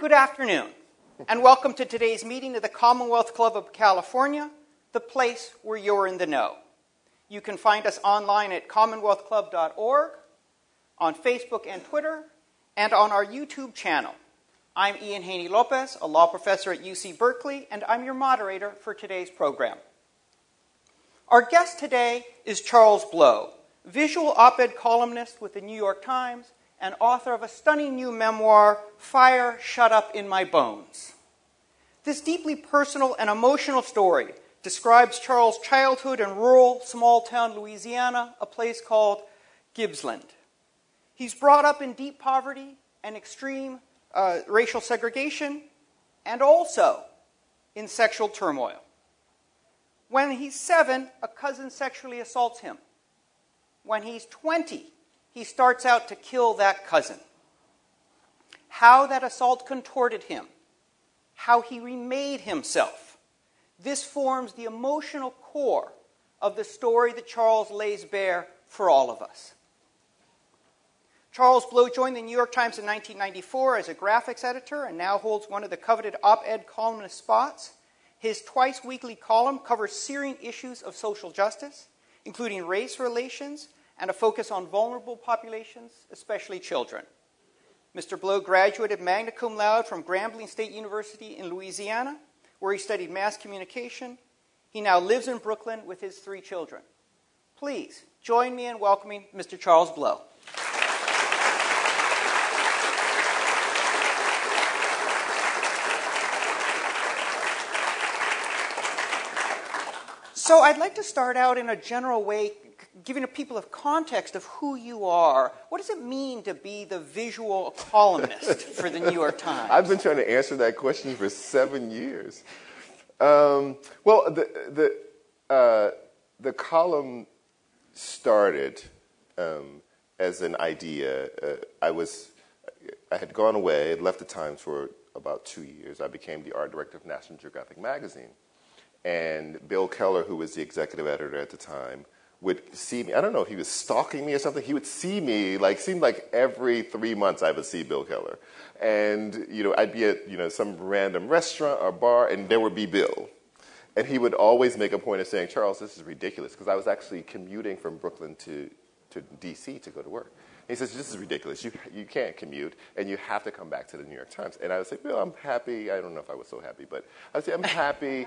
Good afternoon, and welcome to today's meeting of the Commonwealth Club of California, the place where you're in the know. You can find us online at commonwealthclub.org, on Facebook and Twitter, and on our YouTube channel. I'm Ian Haney Lopez, a law professor at UC Berkeley, and I'm your moderator for today's program. Our guest today is Charles Blow, visual op-ed columnist with the New York Times and author of a stunning new memoir, Fire Shut Up in My Bones. This deeply personal and emotional story describes Charles' childhood in rural, small-town Louisiana, a place called Gibbsland. He's brought up in deep poverty and extreme racial segregation, and also in sexual turmoil. When he's 7, a cousin sexually assaults him. When he's 20, he starts out to kill that cousin. How that assault contorted him, how he remade himself, this forms the emotional core of the story that Charles lays bare for all of us. Charles Blow joined the New York Times in 1994 as a graphics editor and now holds one of the coveted op-ed columnist spots. His twice-weekly column covers searing issues of social justice, including race relations and a focus on vulnerable populations, especially children. Mr. Blow graduated magna cum laude from Grambling State University in Louisiana, where he studied mass communication. He now lives in Brooklyn with his 3 children. Please join me in welcoming Mr. Charles Blow. So I'd like to start out in a general way, giving people a context of who you are. What does it mean to be the visual columnist for the New York Times? I've been trying to answer that question for 7 years. The column started as an idea. I had gone away, had left the Times for about 2 years. I became the art director of National Geographic magazine. And Bill Keller, who was the executive editor at the time, would see me. I don't know if he was stalking me or something. He would see me, seemed like every 3 months I would see Bill Keller. And, I'd be at, some random restaurant or bar, and there would be Bill. And he would always make a point of saying, Charles, this is ridiculous, because I was actually commuting from Brooklyn to D.C. to go to work. And he says, this is ridiculous. You can't commute, and you have to come back to the New York Times. And I would say, Bill, I'm happy. I don't know if I was so happy, but I would say, I'm happy.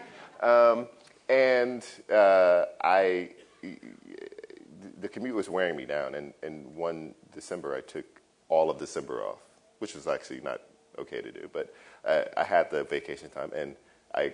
The commute was wearing me down, and one December I took all of December off, which was actually not okay to do, but I had the vacation time, and I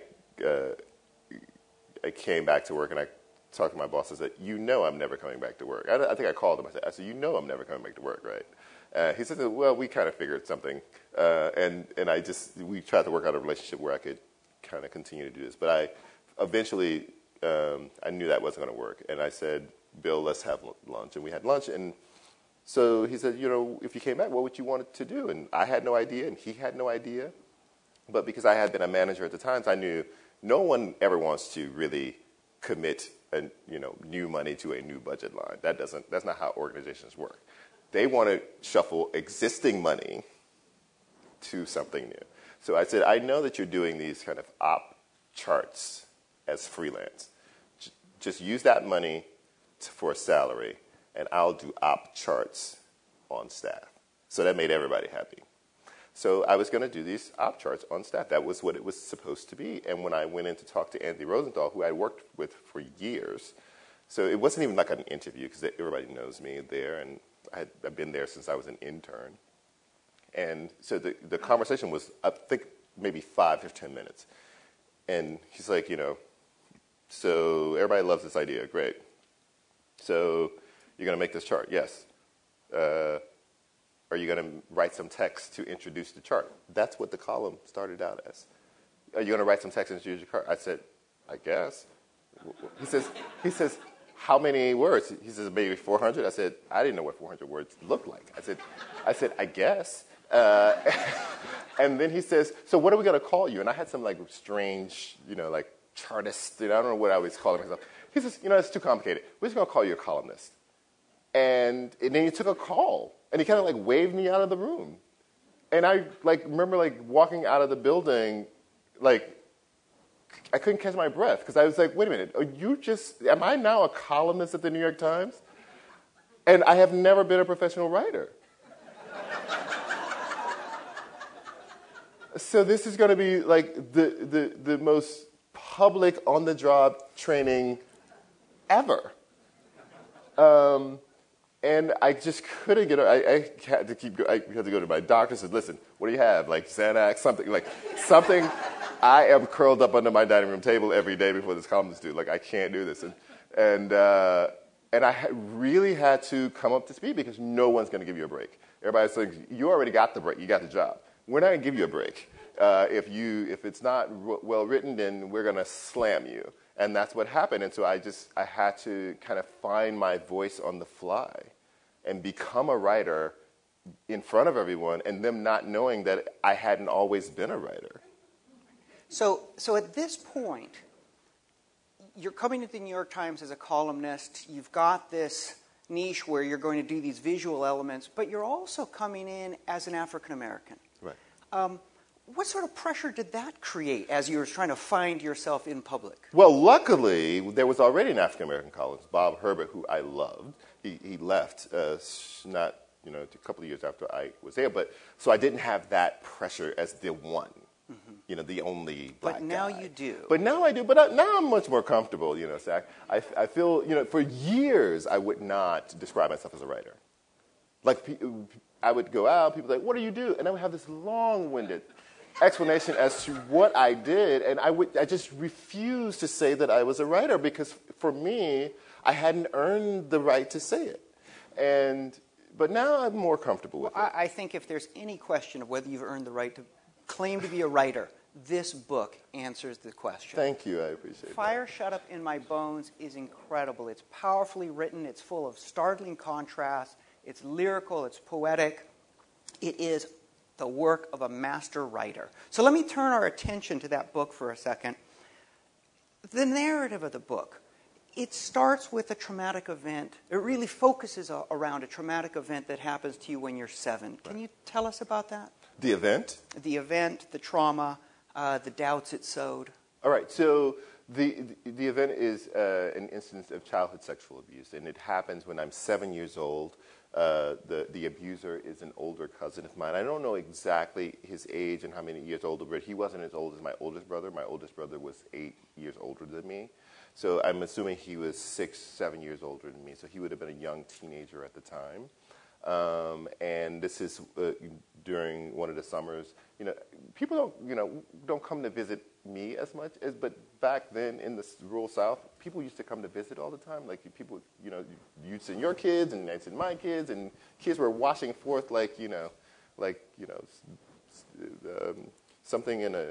came back to work, and I talked to my boss. I said, I'm never coming back to work. I think I called him. I said, I'm never coming back to work, right? He said, well, we kind of figured something, and we tried to work out a relationship where I could kind of continue to do this, but eventually I knew that wasn't going to work, and I said, Bill, let's have lunch. And we had lunch, and so he said, if you came back, what would you want to do? And I had no idea, and he had no idea. But because I had been a manager at the Times, I knew no one ever wants to really commit new money to a new budget line. That's not how organizations work. They want to shuffle existing money to something new. So I said, I know that you're doing these kind of op charts as freelance. Just use that money for a salary, and I'll do op charts on staff. So that made everybody happy. So I was going to do these op charts on staff. That was what it was supposed to be. And when I went in to talk to Anthony Rosenthal, who I worked with for years, so it wasn't even like an interview because everybody knows me there, and I've been there since I was an intern. And so the conversation was, I think, maybe 5 to 10 minutes. And he's like, so everybody loves this idea. Great. So you're going to make this chart? Yes. Are you going to write some text to introduce the chart? That's what the column started out as. Are you going to write some text to introduce your chart? I said, I guess. He says, how many words? He says, maybe 400. I said, I didn't know what 400 words looked like. I said, I guess. And then he says, so what are we going to call you? And I had some strange, chartist. I don't know what I was calling myself. He says, it's too complicated. We're just going to call you a columnist. And then he took a call, and he kind of waved me out of the room. And I remember walking out of the building, I couldn't catch my breath because I was like, wait a minute, am I now a columnist at the New York Times? And I have never been a professional writer. So this is going to be the most public on-the-job training ever. And I just couldn't get it. I had to go to my doctor and said, listen, what do you have? Xanax, something. I am curled up under my dining room table every day before this column is due. I can't do this. And I really had to come up to speed because no one's going to give you a break. Everybody's saying, you already got the break. You got the job. We're not going to give you a break. If it's not well written, then we're going to slam you. And that's what happened. And so I had to kind of find my voice on the fly and become a writer in front of everyone and them not knowing that I hadn't always been a writer. So at this point, you're coming to the New York Times as a columnist. You've got this niche where you're going to do these visual elements, but you're also coming in as an African American. Right. What sort of pressure did that create as you were trying to find yourself in public? Well, luckily, there was already an African-American columnist, Bob Herbert, who I loved. He left a couple of years after I was there, but so I didn't have that pressure as the one, the only black guy. But now you do. But now I do. But now I'm much more comfortable, So I feel, for years I would not describe myself as a writer. I would go out, people would be like, what do you do? And I would have this long-winded explanation as to what I did, and I just refused to say that I was a writer because for me, I hadn't earned the right to say it. But now I'm more comfortable with it. I think if there's any question of whether you've earned the right to claim to be a writer, this book answers the question. Thank you, I appreciate that. Fire Shut Up in My Bones is incredible. It's powerfully written, it's full of startling contrast, it's lyrical, it's poetic. It is the work of a master writer. So let me turn our attention to that book for a second. The narrative of the book, it starts with a traumatic event. It really focuses around a traumatic event that happens to you when you're 7. Can you tell us about that? The event? The event, the trauma, the doubts it sowed. All right, so the event is an instance of childhood sexual abuse, and it happens when I'm 7 years old. The abuser is an older cousin of mine. I don't know exactly his age and how many years older, but he wasn't as old as my oldest brother. My oldest brother was 8 years older than me. So I'm assuming he was 6, 7 years older than me. So he would have been a young teenager at the time. And this is during one of the summers. People don't come to visit me as much but back then in the rural South, people used to come to visit all the time. People, you'd send your kids and I'd send my kids, and kids were washing forth something in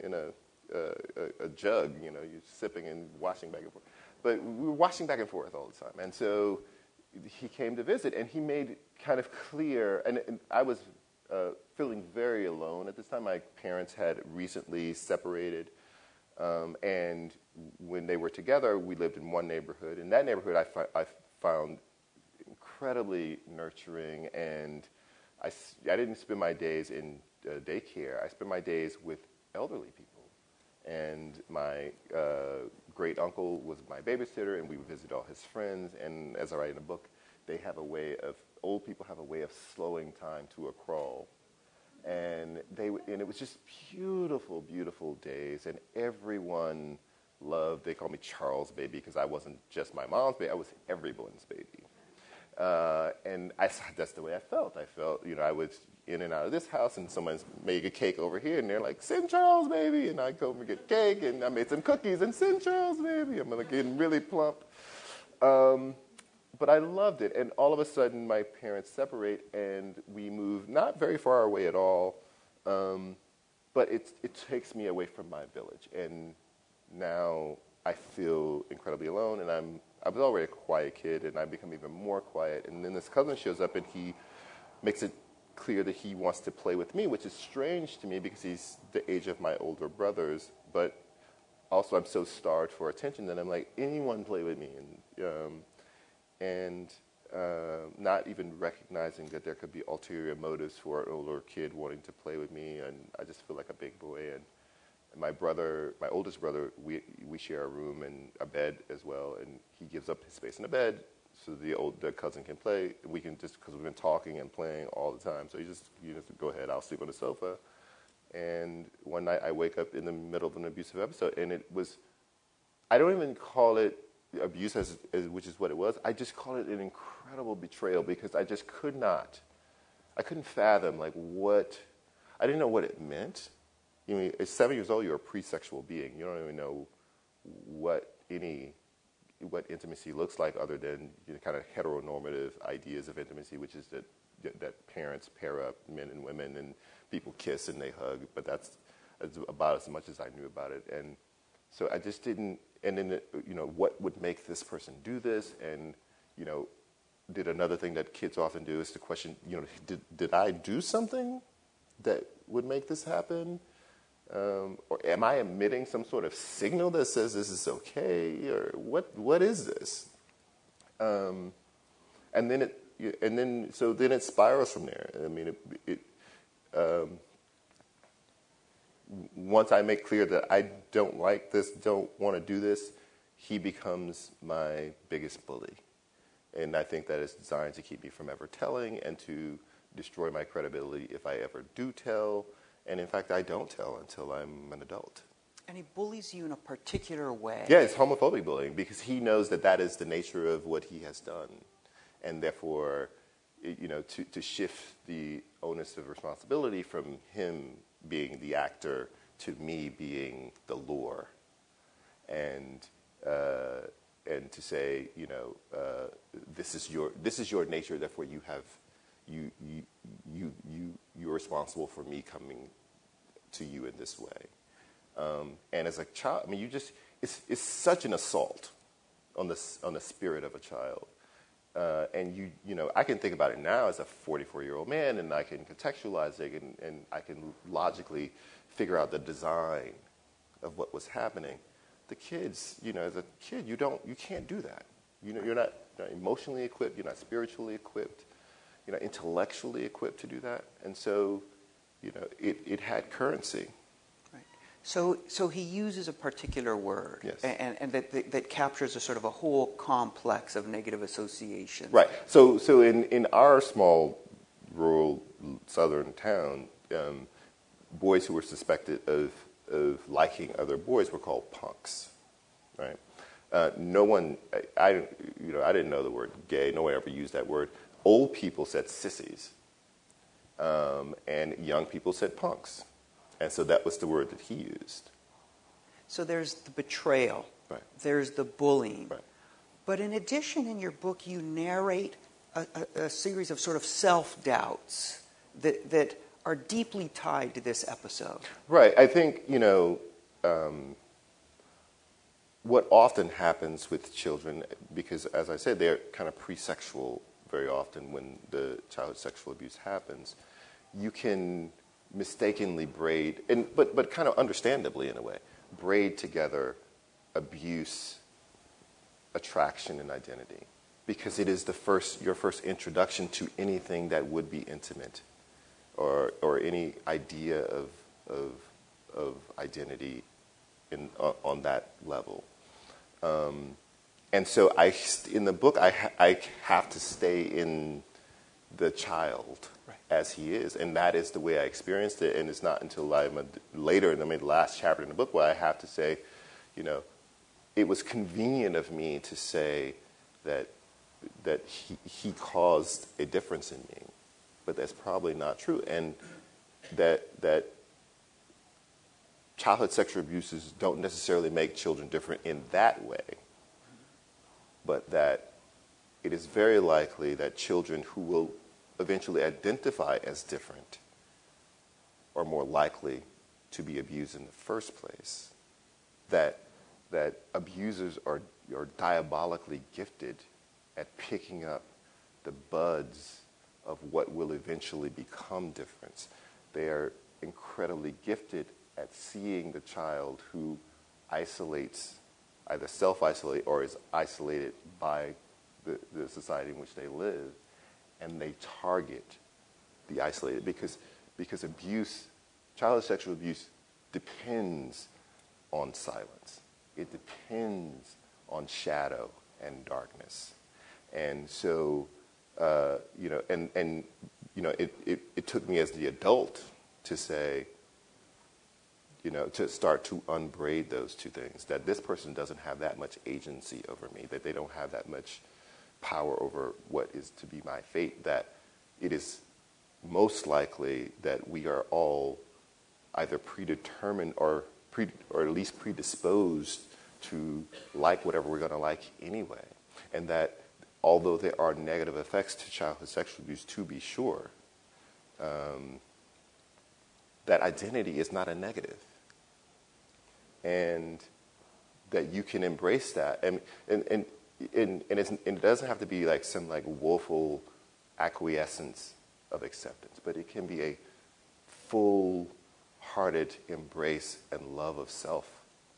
a jug. You're sipping and washing back and forth. But we were washing back and forth all the time, and so he came to visit, and he made kind of clear, and I was feeling very alone at this time. My parents had recently separated, and when they were together, we lived in one neighborhood. In that neighborhood, I found incredibly nurturing, and I didn't spend my days in daycare. I spent my days with elderly people. And my great uncle was my babysitter, and we would visit all his friends. And as I write in the book, old people have a way of slowing time to a crawl. And it was just beautiful, beautiful days. And everyone they called me Charles Baby because I wasn't just my mom's baby, I was everyone's baby. And that's the way I felt. I felt, I was in and out of this house, and someone's made a cake over here, and they're like, send Charles, baby. And I go and get cake, and I made some cookies, and send Charles, baby. I'm getting really plump. But I loved it. And all of a sudden, my parents separate, and we move not very far away at all. But it takes me away from my village. And now I feel incredibly alone, and I was already a quiet kid, and I become even more quiet. And then this cousin shows up, and he makes it clear that he wants to play with me, which is strange to me because he's the age of my older brothers. But also I'm so starved for attention that I'm like, anyone play with me. And not even recognizing that there could be ulterior motives for an older kid wanting to play with me, and I just feel like a big boy. And my oldest brother, we share a room and a bed as well, and he gives up his space in the bed so the cousin can play. We can just, because we've been talking and playing all the time, so you just go ahead, I'll sleep on the sofa. And one night I wake up in the middle of an abusive episode, and it was, I don't even call it abuse as which is what it was. I just call it an incredible betrayal, because I just I couldn't fathom I didn't know what it meant. You know, at 7 years old, you're a pre-sexual being. You don't even know what intimacy looks like, other than kind of heteronormative ideas of intimacy, which is that parents pair up, men and women, and people kiss and they hug. But that's about as much as I knew about it. And so I just didn't. And then what would make this person do this? And did another thing that kids often do is to question, did I do something that would make this happen? Or am I emitting some sort of signal that says this is okay? Or what is this? And then it spirals from there. I mean, once I make clear that I don't like this, don't want to do this, he becomes my biggest bully. And I think that it's designed to keep me from ever telling, and to destroy my credibility if I ever do tell. And in fact, I don't tell until I'm an adult. And he bullies you in a particular way. Yeah, it's homophobic bullying, because he knows that is the nature of what he has done. And therefore, to shift the onus of responsibility from him being the actor to me being the lure, and to say, this is your nature, therefore you're responsible for me coming to you in this way. And as a child, I mean, it's such an assault on the spirit of a child. And I can think about it now as a 44-year-old man, and I can contextualize it, and I can logically figure out the design of what was happening. The kids, as a kid, you can't do that. You're not emotionally equipped, you're not spiritually equipped, you're not intellectually equipped to do that. And so, it had currency. Right. So he uses a particular word, yes, and that captures a sort of a whole complex of negative associations. Right. So in our small rural southern town, boys who were suspected of liking other boys were called punks, right? No one, I didn't know the word gay. No one ever used that word. Old people said sissies, and young people said punks, and so that was the word that he used. So there's the betrayal. Right. There's the bullying. Right. But in addition, in your book, you narrate a series of sort of self-doubts that are deeply tied to this episode. Right. I think, what often happens with children, because as I said, they're kind of pre-sexual very often when the childhood sexual abuse happens, you can mistakenly braid, but kind of understandably in a way, braid together abuse, attraction, and identity, because it is your first introduction to anything that would be intimate, or any idea of identity on that level. And so in the book, I have to stay in the child, right, as he is, and that is the way I experienced it. And it's not until later, in the last chapter in the book, where I have to say, it was convenient of me to say that he caused a difference in me, but that's probably not true, and that childhood sexual abuses don't necessarily make children different in that way, but that it is very likely that children who will eventually identify as different are more likely to be abused in the first place, that abusers are diabolically gifted at picking up the buds of what will eventually become difference. They are incredibly gifted at seeing the child who isolates, either self-isolate or is isolated by the society in which they live, and they target the isolated because abuse, childhood sexual abuse, depends on silence. It depends on shadow and darkness, and so it took me as the adult to say, to start to unbraid those two things, that this person doesn't have that much agency over me, that they don't have that much power over what is to be my fate, that it is most likely that we are all either predetermined or at least predisposed to like whatever we're going to like anyway. And that although there are negative effects to childhood sexual abuse, to be sure, that identity is not a negative. And that you can embrace that. And it doesn't have to be like some like woeful acquiescence of acceptance, but it can be a full-hearted embrace and love of self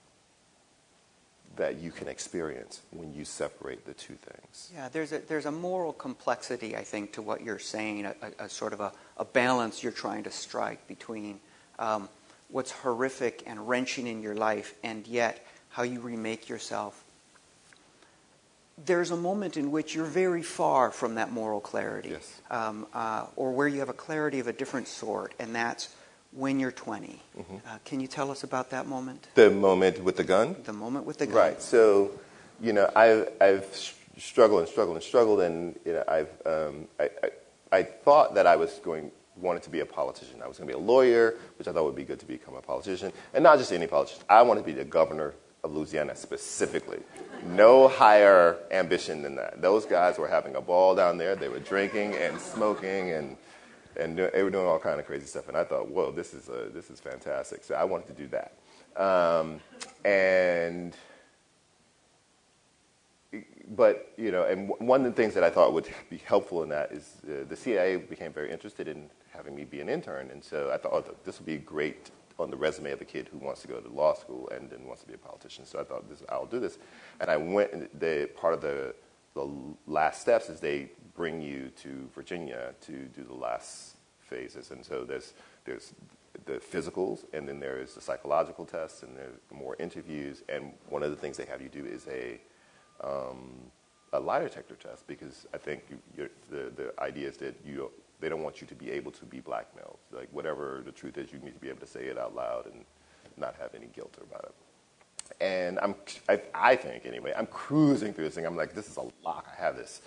that you can experience when you separate the two things. Yeah, there's a moral complexity, I think, to what you're saying, a sort of a balance you're trying to strike between what's horrific and wrenching in your life and yet how you remake yourself. There's a moment in which you're very far from that moral clarity, yes. Or where you have a clarity of a different sort, and that's when you're 20. Mm-hmm. Can you tell us about that moment? The moment with the gun? The moment with the gun. Right. So, I've struggled, and I thought that I wanted to be a politician. I was going to be a lawyer, which I thought would be good to become a politician, and not just any politician. I wanted to be the governor of Louisiana specifically. No higher ambition than that. Those guys were having a ball down there. They were drinking and smoking and they were doing all kind of crazy stuff. And I thought, whoa, this is fantastic. So I wanted to do that. But one of the things that I thought would be helpful in that is the CIA became very interested in having me be an intern. And so I thought, oh, this would be great on the resume of a kid who wants to go to law school and then wants to be a politician. So I thought, I'll do this. And I went, part of the last steps is they bring you to Virginia to do the last phases. And so there's the physicals, and then there's the psychological tests, and there's more interviews. And one of the things they have you do is a lie detector test, because I think the idea is that they don't want you to be able to be blackmailed. Like, whatever the truth is, you need to be able to say it out loud and not have any guilt about it. And I think, anyway, I'm cruising through this thing. I'm like, this is a lock. I have this.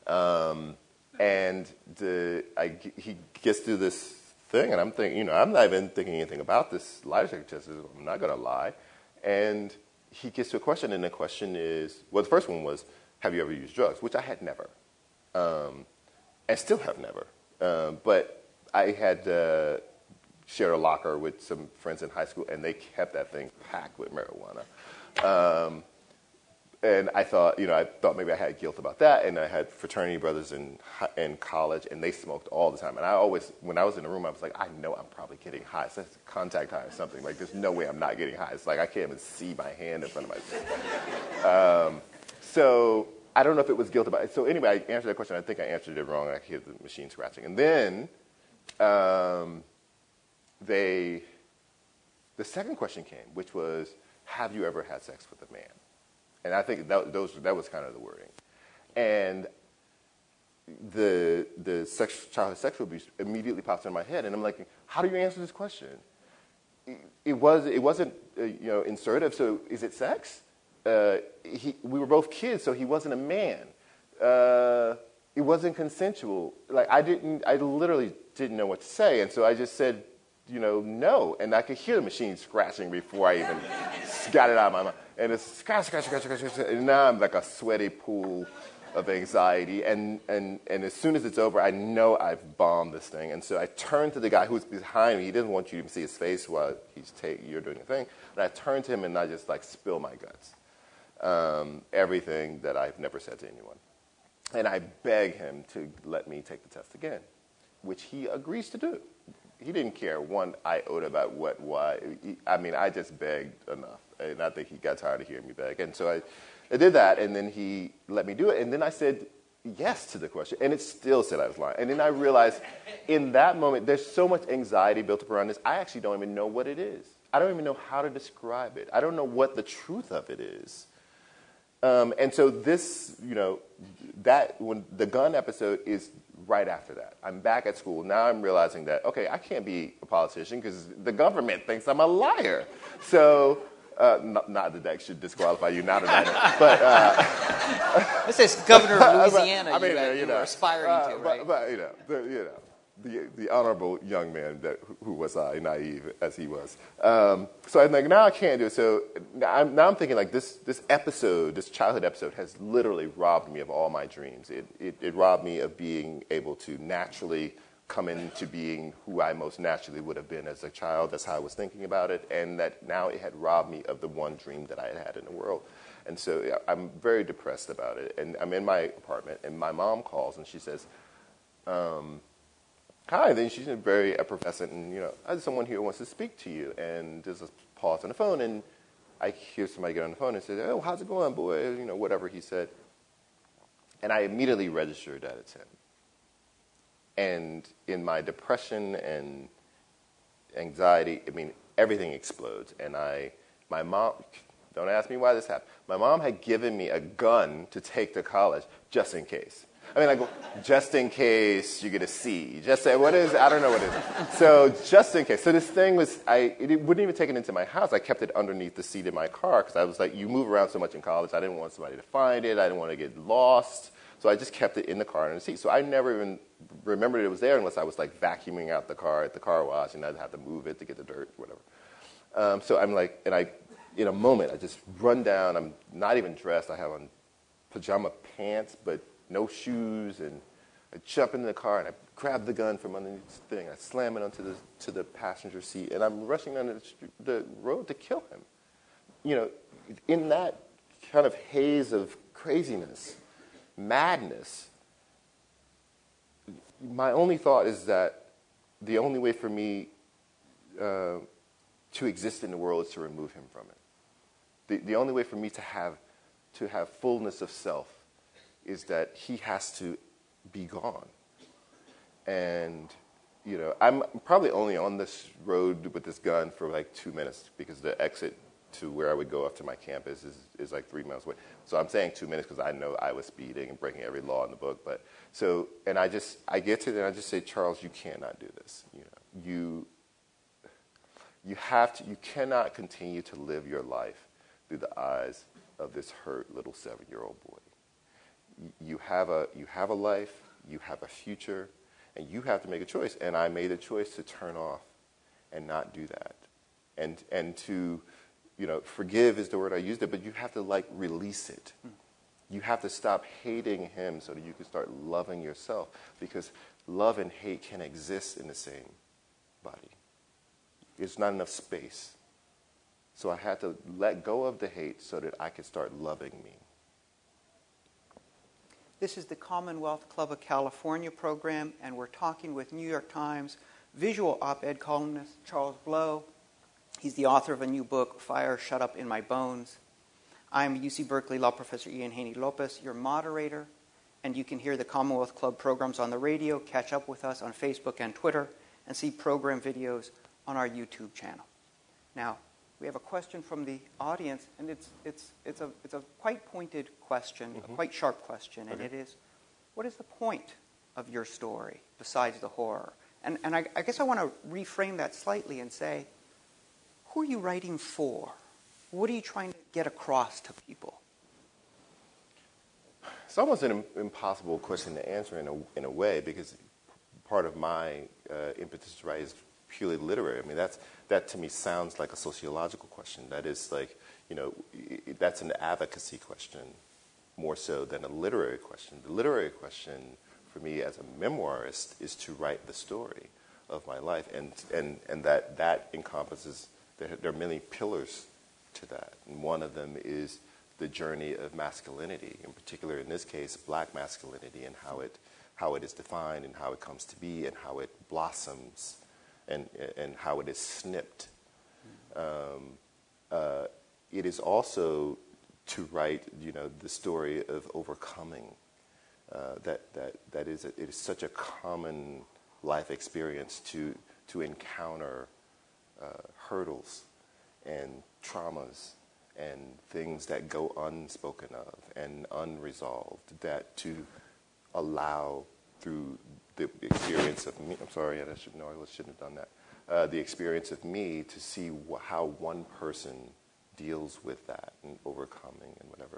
And he gets through this thing, and I'm thinking, I'm not even thinking anything about this lie detector test. I'm not going to lie. And he gets to a question, and the question is, well, the first one was, have you ever used drugs? Which I had never, and still have never. But I had shared a locker with some friends in high school, and they kept that thing packed with marijuana. And I thought maybe I had guilt about that. And I had fraternity brothers in college, and they smoked all the time. And I always, when I was in the room, I was like, I know I'm probably getting high. So that's contact high or something. Like, there's no way I'm not getting high. It's like I can't even see my hand in front of my face. So I don't know if it was guilt about it. So anyway, I answered that question. I think I answered it wrong. I could hear the machine scratching. And then the second question came, which was, have you ever had sex with a man? And I think that was kind of the wording. And the childhood sexual abuse immediately pops in my head. And I'm like, how do you answer this question? It wasn't insertive. So is it sex? We were both kids, so he wasn't a man. It wasn't consensual. Like, I literally didn't know what to say, and so I just said, no. And I could hear the machine scratching before I even got it out of my mouth. And it's scratch, and now I'm like a sweaty pool of anxiety. And as soon as it's over, I know I've bombed this thing. And so I turned to the guy who's behind me. He doesn't want you to even see his face while you're doing the thing. And I turned to him, and I just spill my guts. Everything that I've never said to anyone. And I beg him to let me take the test again, which he agrees to do. He didn't care one iota about why. I just begged enough. And I think he got tired of hearing me beg. And so I did that, and then he let me do it. And then I said, yes to the question, and it still said I was lying. And then I realized in that moment, there's so much anxiety built up around this, I actually don't even know what it is. I don't even know how to describe it. I don't know what the truth of it is. And so this, that when the gun episode is right after that. I'm back at school. Now I'm realizing that, okay, I can't be a politician because the government thinks I'm a liar. So, not that should disqualify you, not that I know. But, this is Governor of Louisiana you were aspiring to, right? But the honorable young man who was naive as he was. So I'm like, now I can't do it. So now I'm thinking like this episode, this childhood episode, has literally robbed me of all my dreams. It robbed me of being able to naturally come into being who I most naturally would have been as a child. That's how I was thinking about it. And that now it had robbed me of the one dream that I had in the world. And so I'm very depressed about it. And I'm in my apartment, and my mom calls, and she says, hi, then she's very effervescent, and, there's someone here who wants to speak to you. And there's a pause on the phone, and I hear somebody get on the phone and say, oh, how's it going, boy? Whatever he said. And I immediately registered that it's him. And in my depression and anxiety, everything explodes. And my mom, don't ask me why this happened. My mom had given me a gun to take to college just in case. Just in case you get a C. Just say, what is it? I don't know what it is. So just in case. So this thing was, it wouldn't even take it into my house. I kept it underneath the seat in my car because I was like, you move around so much in college. I didn't want somebody to find it. I didn't want to get lost. So I just kept it in the car under the seat. So I never even remembered it was there unless I was like vacuuming out the car at the car wash, and I'd have to move it to get the dirt, whatever. So I'm like, in a moment, I just run down. I'm not even dressed. I have on pajama pants, but no shoes, and I jump into the car, and I grab the gun from underneath the thing. I slam it onto the passenger seat, and I'm rushing down the road to kill him. In that kind of haze of craziness, madness, my only thought is that the only way for me to exist in the world is to remove him from it. The only way for me to have fullness of self is that he has to be gone. And, I'm probably only on this road with this gun for like 2 minutes because the exit to where I would go up to my campus is like 3 miles away. So I'm saying 2 minutes because I know I was speeding and breaking every law in the book. And I get to there and I just say, Charles, you cannot do this. You cannot continue to live your life through the eyes of this hurt little 7-year-old boy. You have a life, you have a future, and you have to make a choice. And I made a choice to turn off and not do that. And to, forgive is the word I used it, but you have to release it. You have to stop hating him so that you can start loving yourself, because love and hate can exist in the same body. There's not enough space. So I had to let go of the hate so that I could start loving me. This is the Commonwealth Club of California program, and we're talking with New York Times visual op-ed columnist Charles Blow. He's the author of a new book, Fire Shut Up in My Bones. I'm UC Berkeley Law Professor Ian Haney-Lopez, your moderator, and you can hear the Commonwealth Club programs on the radio, catch up with us on Facebook and Twitter, and see program videos on our YouTube channel. Now, we have a question from the audience, and it's a quite pointed question, a quite sharp question, and it is, what is the point of your story besides the horror? And I guess I want to reframe that slightly and say, who are you writing for? What are you trying to get across to people? It's almost an impossible question to answer in a way, because part of my impetus to write is purely literary. That to me sounds like a sociological question. That is that's an advocacy question more so than a literary question. The literary question for me as a memoirist is to write the story of my life, and that encompasses, there are many pillars to that. And one of them is the journey of masculinity, in particular in this case, black masculinity, and how it is defined and how it comes to be and how it blossoms and how it is snipped. It is also to write, the story of overcoming it is such a common life experience to encounter hurdles and traumas and things that go unspoken of and unresolved, that to allow through the experience of me, I'm sorry, I shouldn't have done that, the experience of me to see how one person deals with that and overcoming and whatever.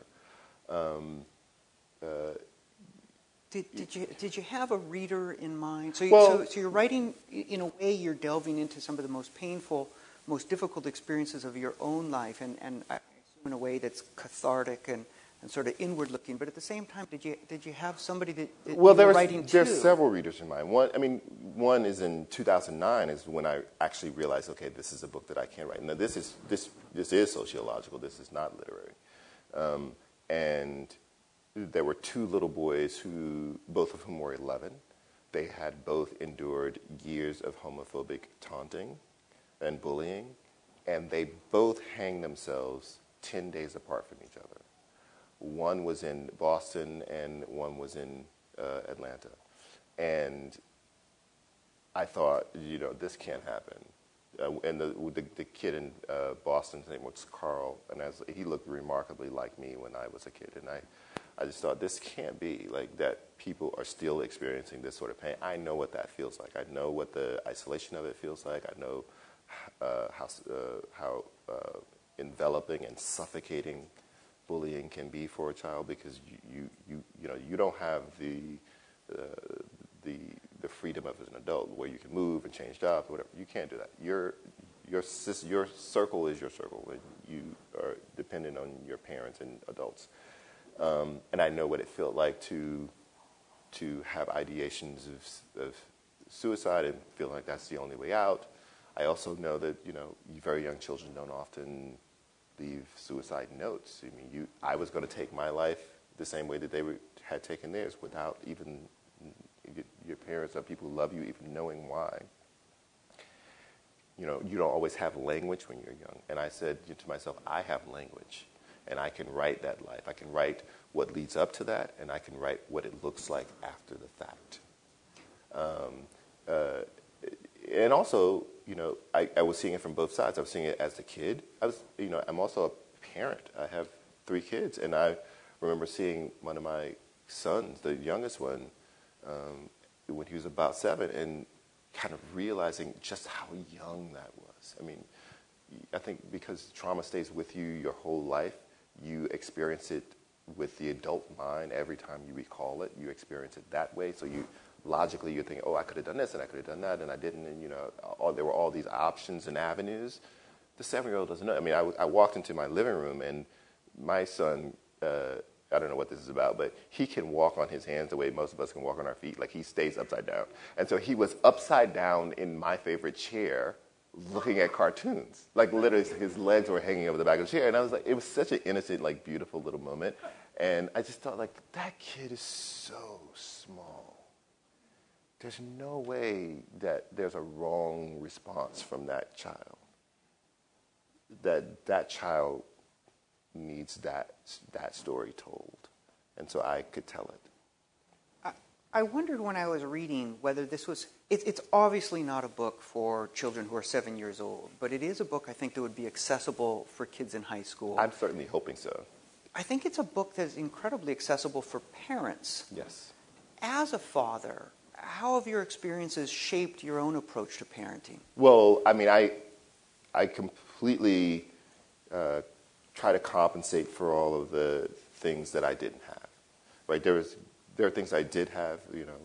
Did you have a reader in mind? So you're writing, in a way, you're delving into some of the most painful, most difficult experiences of your own life, and I assume in a way that's cathartic and sort of inward looking. But at the same time, did you have somebody that you were writing to? There's several readers in mind. One is in 2009 is when I actually realized, okay, this is a book that I can't write. Now this is sociological. This is not literary, and there were two little boys both of whom were 11. They had both endured years of homophobic taunting and bullying, and they both hanged themselves 10 days apart from each other. One was in Boston and one was in Atlanta. And I thought, this can't happen. And the kid in Boston's name was Carl, and he looked remarkably like me when I was a kid. And I just thought, this can't be, like, that people are still experiencing this sort of pain. I know what that feels like. I know what the isolation of it feels like. I know how enveloping and suffocating bullying can be for a child, because you don't have the freedom of an adult where you can move and change jobs or whatever. You can't do that. Your circle is your circle. You are dependent on your parents and adults. And I know what it felt like to have ideations of suicide and feel like that's the only way out. I also know that very young children don't often leave suicide notes. I was going to take my life the same way that they had taken theirs, without even your parents or people who love you even knowing why. You don't always have language when you're young. And I said to myself, I have language, and I can write that life. I can write what leads up to that, and I can write what it looks like after the fact. And also, I was seeing it from both sides. I was seeing it as a kid. I'm also a parent. I have 3 kids, and I remember seeing one of my sons, the youngest one, when he was about 7, and kind of realizing just how young that was. I think because trauma stays with you your whole life, you experience it with the adult mind. Every time you recall it, you experience it that way. So logically you're thinking, I could have done this and I could have done that, and I didn't, and there were all these options and avenues. The 7-year-old doesn't know. I walked into my living room, and my son, I don't know what this is about, but he can walk on his hands the way most of us can walk on our feet. Like, he stays upside down. And so he was upside down in my favorite chair looking at cartoons. Like, literally his legs were hanging over the back of the chair. And I was like, it was such an innocent, like, beautiful little moment. And I just thought, like, that kid is so small. There's no way that there's a wrong response from that child. That child needs that story told. And so I could tell it. I wondered when I was reading whether this was... It's obviously not a book for children who are 7 years old, but it is a book I think that would be accessible for kids in high school. I'm certainly hoping so. I think it's a book that's incredibly accessible for parents. Yes. As a father, how have your experiences shaped your own approach to parenting? Well, I completely try to compensate for all of the things that I didn't have. Right? There are things I did have.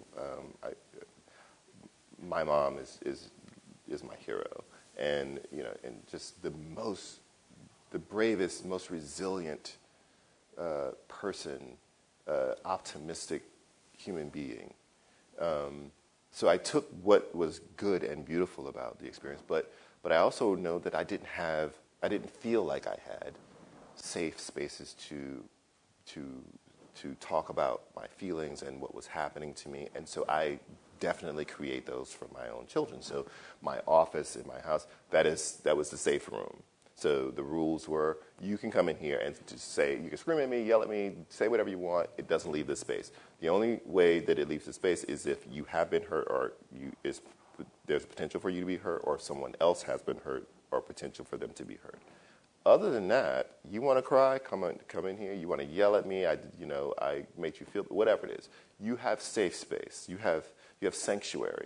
My mom is my hero, and and just the bravest, most resilient person, optimistic human being. So I took what was good and beautiful about the experience, but I also know that I didn't feel like I had safe spaces to talk about my feelings and what was happening to me, and so I definitely create those for my own children. So my office in my house, that was the safe room. So the rules were, you can come in here and just say, you can scream at me, yell at me, say whatever you want. It doesn't leave this space. The only way that it leaves the space is if you have been hurt or there's potential for you to be hurt, or someone else has been hurt or potential for them to be hurt. Other than that, you want to cry, come in here. You want to yell at me, I made you feel, whatever it is. You have safe space. You have sanctuary.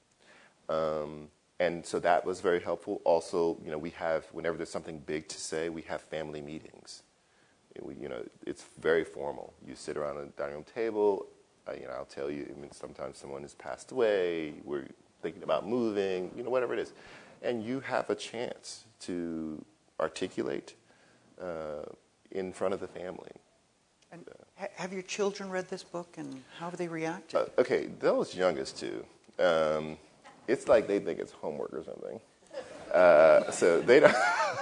And so that was very helpful. Also, we have, whenever there's something big to say, we have family meetings. It's very formal. You sit around a dining room table. I'll tell you, sometimes someone has passed away. We're thinking about moving, whatever it is. And you have a chance to articulate in front of the family. And have your children read this book, and how have they reacted? Okay, those youngest two, it's like they think it's homework or something. So they don't.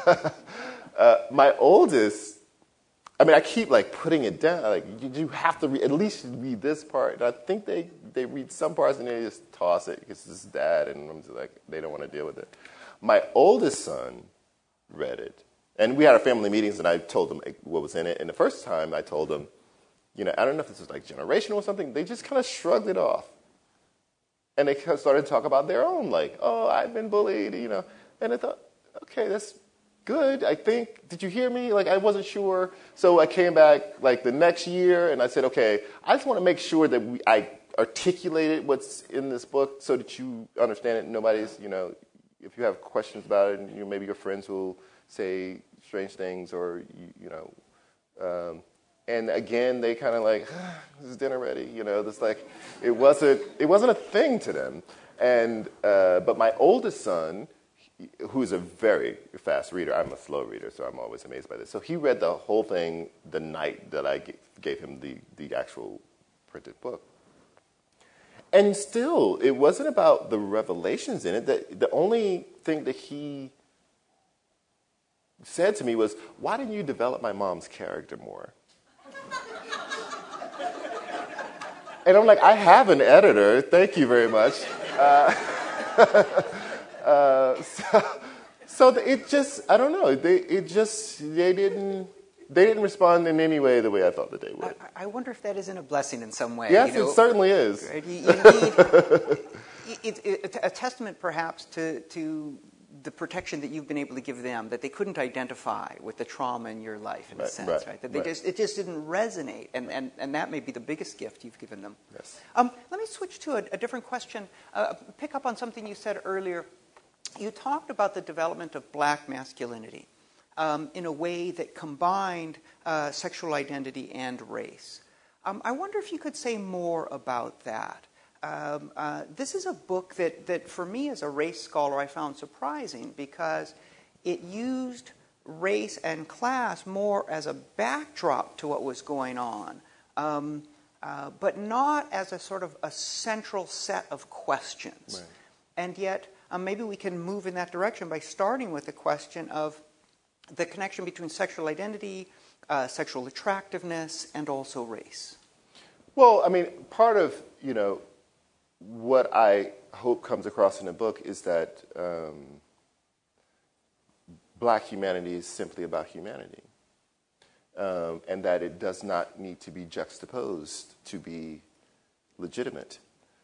My oldest, I keep putting it down. You have to at least read this part. And I think they read some parts and they just toss it because it's dad, and I'm just they don't want to deal with it. My oldest son read it, and we had our family meetings, and I told them what was in it. And the first time I told them, I don't know if this was generational or something. They just kind of shrugged it off, and they started to talk about their own, oh, I've been bullied, And I thought, okay, that's good. I think, did you hear me? I wasn't sure. So I came back the next year, and I said, okay, I just want to make sure that I articulated what's in this book so that you understand it. Nobody's, if you have questions about it, maybe your friends will say strange things, or and again they kind of this is dinner ready, It's it wasn't a thing to them. And but my oldest son, who's a very fast reader, I'm a slow reader, so I'm always amazed by this. So he read the whole thing the night that I gave him the actual printed book. And still, it wasn't about the revelations in it. The only thing that he said to me was, why didn't you develop my mom's character more? And I'm I have an editor. Thank you very much. So it just, I don't know. They didn't respond in any way the way I thought that they would. I wonder if that isn't a blessing in some way. Yes, it certainly is. It's a testament, perhaps, to the protection that you've been able to give them, that they couldn't identify with the trauma in your life, in a sense, right? That it just didn't resonate, and that may be the biggest gift you've given them. Yes. Let me switch to a different question. Pick up on something you said earlier. You talked about the development of black masculinity in a way that combined sexual identity and race. I wonder if you could say more about that. This is a book that for me as a race scholar I found surprising, because it used race and class more as a backdrop to what was going on, but not as a sort of a central set of questions. Right. And yet maybe we can move in that direction by starting with the question of the connection between sexual identity, sexual attractiveness, and also race. Well, part of, what I hope comes across in the book is that black humanity is simply about humanity, and that it does not need to be juxtaposed to be legitimate.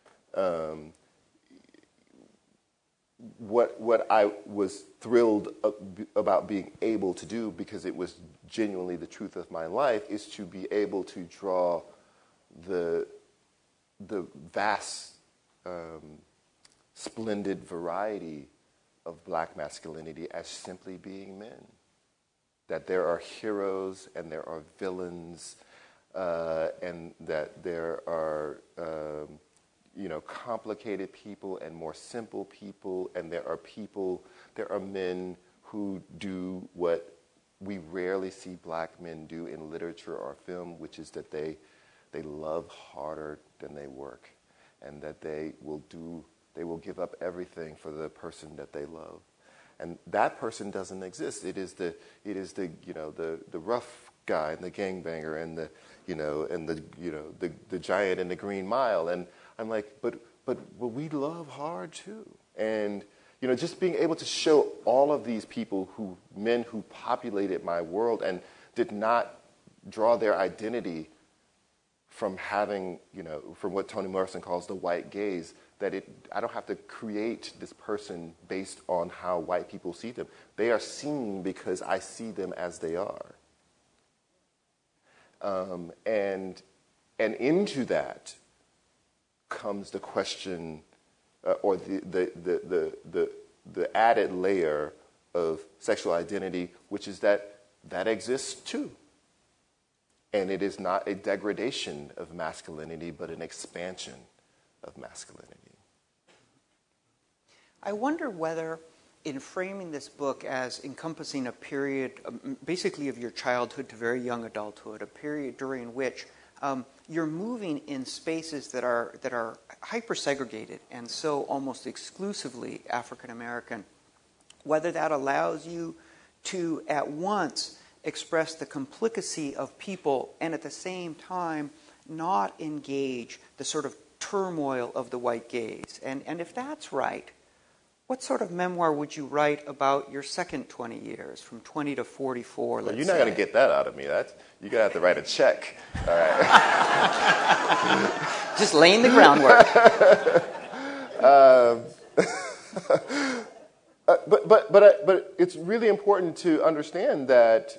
What I was thrilled about being able to do, because it was genuinely the truth of my life, is to be able to draw the vast, splendid variety of black masculinity as simply being men. That there are heroes and there are villains, and that there are complicated people and more simple people, and there are men who do what we rarely see black men do in literature or film, which is that they love harder than they work, and that they will give up everything for the person that they love. And that person doesn't exist. It is the rough guy and the gangbanger and the giant in the Green Mile. And I'm but we love hard too. And just being able to show all of these people men who populated my world and did not draw their identity from having, from what Toni Morrison calls the white gaze, that I don't have to create this person based on how white people see them. They are seen because I see them as they are. And into that comes the question, or the added layer of sexual identity, which is that exists too. And it is not a degradation of masculinity, but an expansion of masculinity. I wonder whether, in framing this book as encompassing a period, basically of your childhood to very young adulthood, a period during which you're moving in spaces that are hyper-segregated and so almost exclusively African American, whether that allows you to at once express the complicacy of people and at the same time not engage the sort of turmoil of the white gaze. And if that's right, what sort of memoir would you write about your second 20 years, from 20 to 44, let's say? You're not going to get that out of me. You're going to have to write a check. All right. Just laying the groundwork. But it's really important to understand that,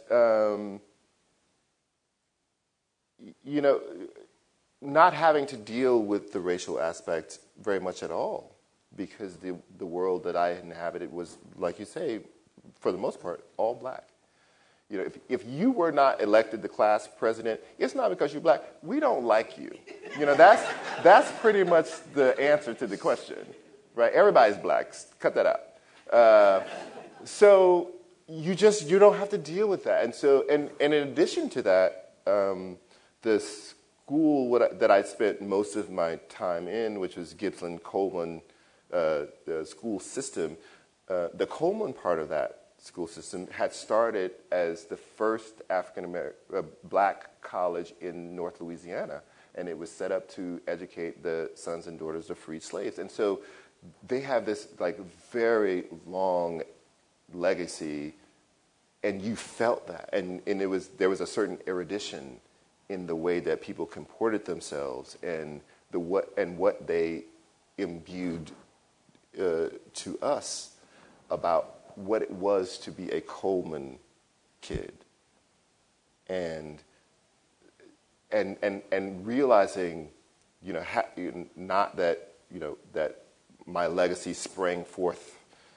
not having to deal with the racial aspect very much at all, because the world that I inhabited was, like you say, for the most part, all black. If you were not elected the class president, it's not because you're black. We don't like you. That's pretty much the answer to the question, right? Everybody's black. Cut that out. So you don't have to deal with that. And so, and in addition to that, the school that I spent most of my time in, which was Gippsland-Coleman the school system, the Coleman part of that school system had started as the first black college in North Louisiana, and it was set up to educate the sons and daughters of freed slaves. And so they have this very long legacy, and you felt that, and there was a certain erudition in the way that people comported themselves and what they imbued to us about what it was to be a Coleman kid, and realizing, not that that my legacy sprang forth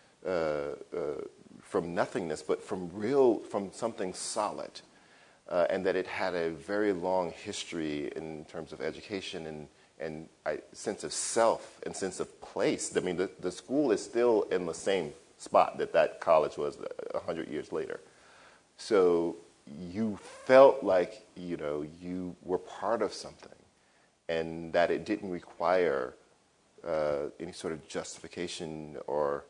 from nothingness, but from something solid, and that it had a very long history in terms of education and sense of self and sense of place. I mean, the school is still in the same spot that college was 100 years later. So you felt like, you were part of something, and that it didn't require any sort of justification or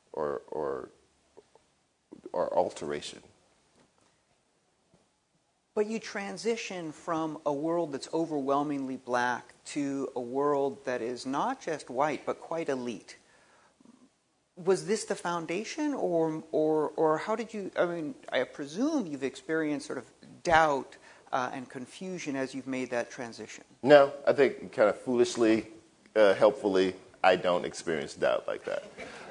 alteration. But you transition from a world that's overwhelmingly black to a world that is not just white, but quite elite. Was this the foundation, or how did you, I presume you've experienced sort of doubt and confusion as you've made that transition? No, I think kind of foolishly, helpfully, I don't experience doubt like that.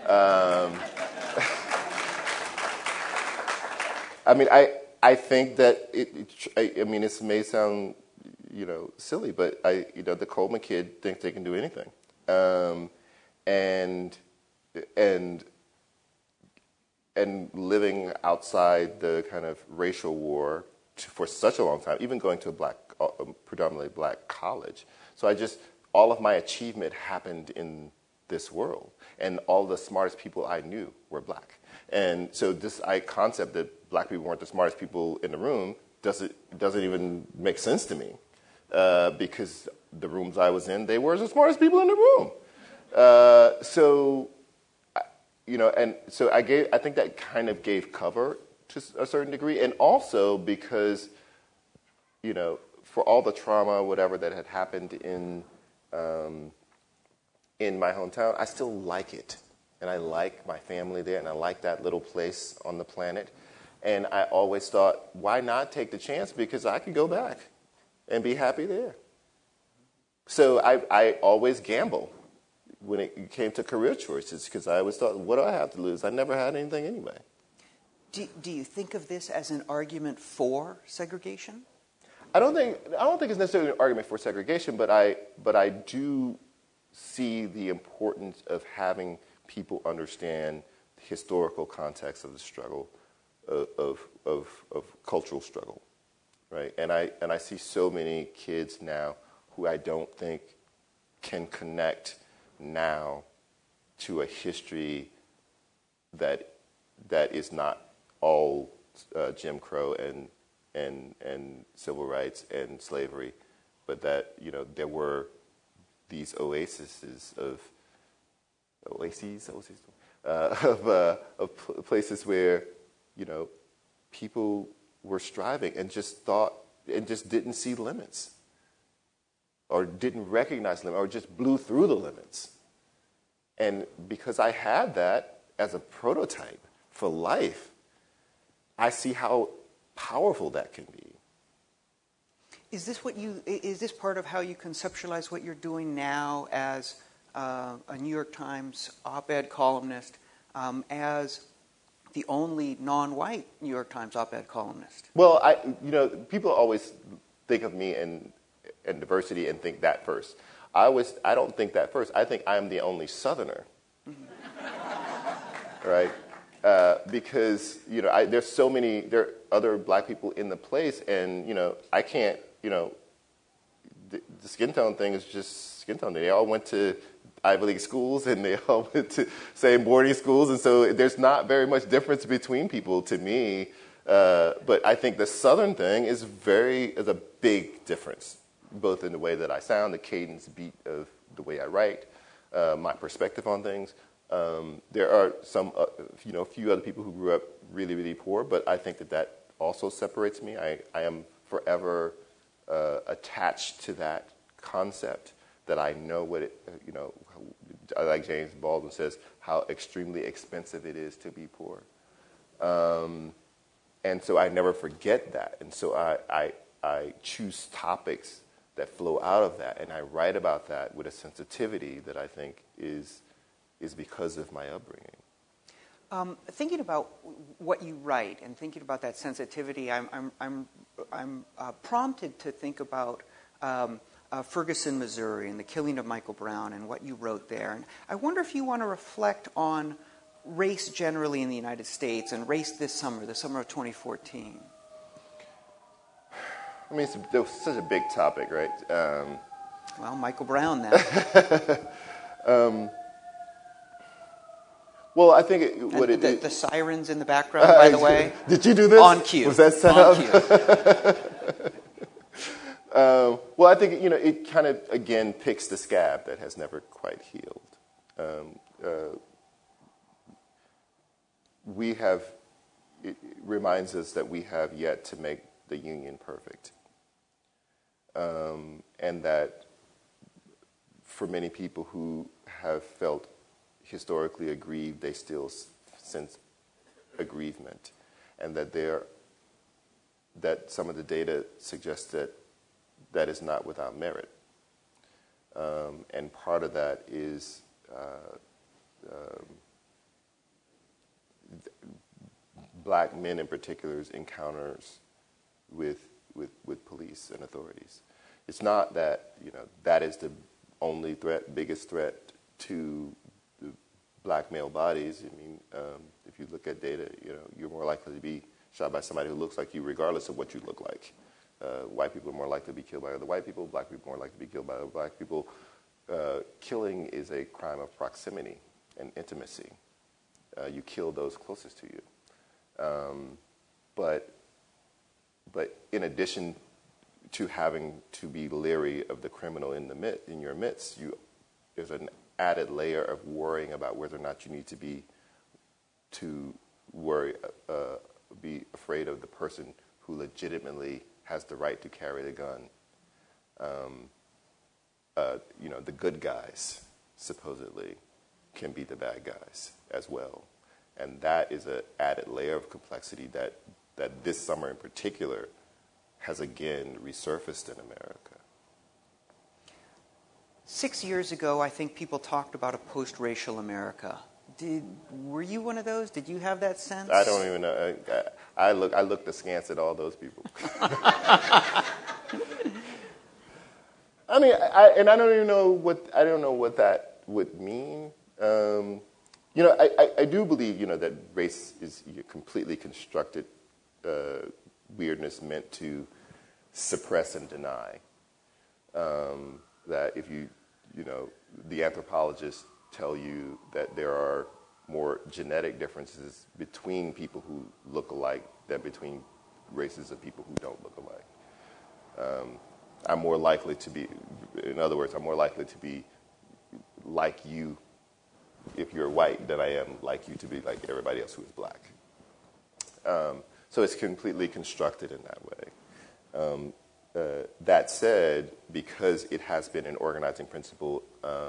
I think that it may sound, silly, but the Coleman kid thinks they can do anything, and living outside the kind of racial war for such a long time, even going to a predominantly black college. So all of my achievement happened in this world, and all the smartest people I knew were black. And so this concept that black people weren't the smartest people in the room doesn't even make sense to me, because the rooms I was in, they were the smartest people in the room. I think that kind of gave cover to a certain degree, and also because, for all the trauma, whatever that had happened in my hometown, I still like it. and I like my family there, and I like that little place on the planet. And I always thought, why not take the chance? Because I could go back and be happy there. So I always gamble when it came to career choices, because I always thought, what do I have to lose? I never had anything anyway. Do you think of this as an argument for segregation? I don't think it's necessarily an argument for segregation, but I do see the importance of having people understand the historical context of the struggle, of cultural struggle, right? And I see so many kids now who I don't think can connect now to a history that is not all Jim Crow and civil rights and slavery, but that there were these oases of places where people were striving and just didn't see limits, or didn't recognize limits, or just blew through the limits. And because I had that as a prototype for life, I see how powerful that can be. Is this part of how you conceptualize what you're doing now as a New York Times op-ed columnist, as the only non-white New York Times op-ed columnist? Well, people always think of me and diversity and think that first. I don't think that first. I think I'm the only Southerner, right? Because there's there are other black people in the place, and I can't. The skin tone thing is just skin tone. They all went to Ivy League schools, and they all went to same boarding schools, and so there's not very much difference between people to me. But I think the Southern thing is a big difference, both in the way that I sound, the cadence beat of the way I write, my perspective on things. There are some, a few other people who grew up really, really poor, but I think that also separates me. I am forever attached to that concept, that I know what it, like James Baldwin says, how extremely expensive it is to be poor. And so I never forget that. And so I choose topics that flow out of that, and I write about that with a sensitivity that I think is because of my upbringing. Thinking about what you write and thinking about that sensitivity, I'm prompted to think about Ferguson, Missouri, and the killing of Michael Brown and what you wrote there. And I wonder if you want to reflect on race generally in the United States and race this summer, the summer of 2014. I mean, it was such a big topic, right? Well, Michael Brown then. Well, I think the sirens in the background, by the way. Did you do this? On cue. Was that set up? Well, I think it kind of again picks the scab that has never quite healed. It reminds us that we have yet to make the union perfect, and that for many people who have felt historically aggrieved, they still sense aggrievement, and that some of the data suggests that is not without merit. And part of that is black men in particular's encounters with police and authorities. It's not that that is the only biggest threat to the black male bodies. I mean, if you look at data, you're more likely to be shot by somebody who looks like you, regardless of what you look like. White people are more likely to be killed by other white people. Black people are more likely to be killed by other black people. Killing is a crime of proximity and intimacy. You kill those closest to you. But in addition to having to be leery of the criminal in your midst, there's an added layer of worrying about whether or not you need to be afraid of the person who legitimately has the right to carry the gun. The good guys, supposedly, can be the bad guys as well. And that is an added layer of complexity that this summer in particular has again resurfaced in America. 6 years ago, I think people talked about a post-racial America. Were you one of those? Did you have that sense? I don't even know. I looked askance at all those people. I mean, I don't even know what that would mean. I do believe, that race is completely constructed weirdness meant to suppress and deny. That if the anthropologists tell you that there are more genetic differences between people who look alike than between races of people who don't look alike. I'm more likely to be, in other words, I'm more likely to be like you if you're white than I am like you to be like everybody else who is black. So it's completely constructed in that way. That said, because it has been an organizing principle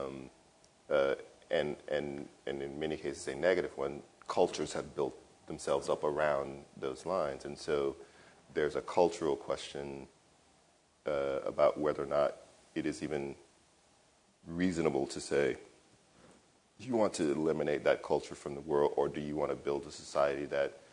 and in many cases a negative one, cultures have built themselves up around those lines. And so there's a cultural question about whether or not it is even reasonable to say, do you want to eliminate that culture from the world, or do you want to build a society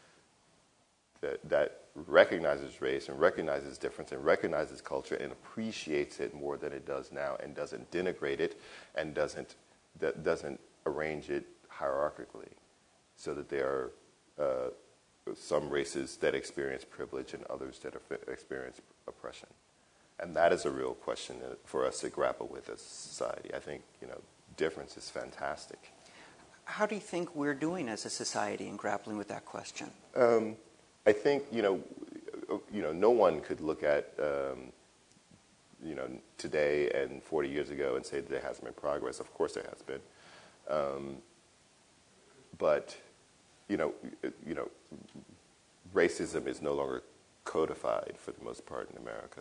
that recognizes race and recognizes difference and recognizes culture and appreciates it more than it does now and doesn't denigrate it and doesn't arrange it hierarchically so that there are some races that experience privilege and others that experience oppression. And that is a real question for us to grapple with as a society. I think, difference is fantastic. How do you think we're doing as a society in grappling with that question? I think, no one could look at, today and 40 years ago and say that there hasn't been progress. Of course there has been. But racism is no longer codified for the most part in America.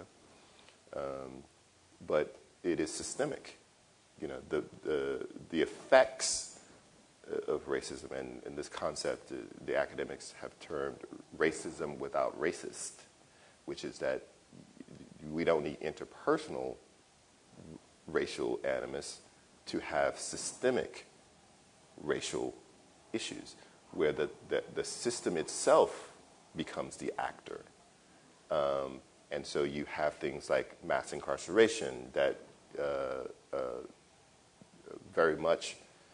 But it is systemic. The effects of racism and this concept the academics have termed racism without racist, which is that we don't need interpersonal racial animus to have systemic racial issues where the system itself becomes the actor. And so you have things like mass incarceration that very much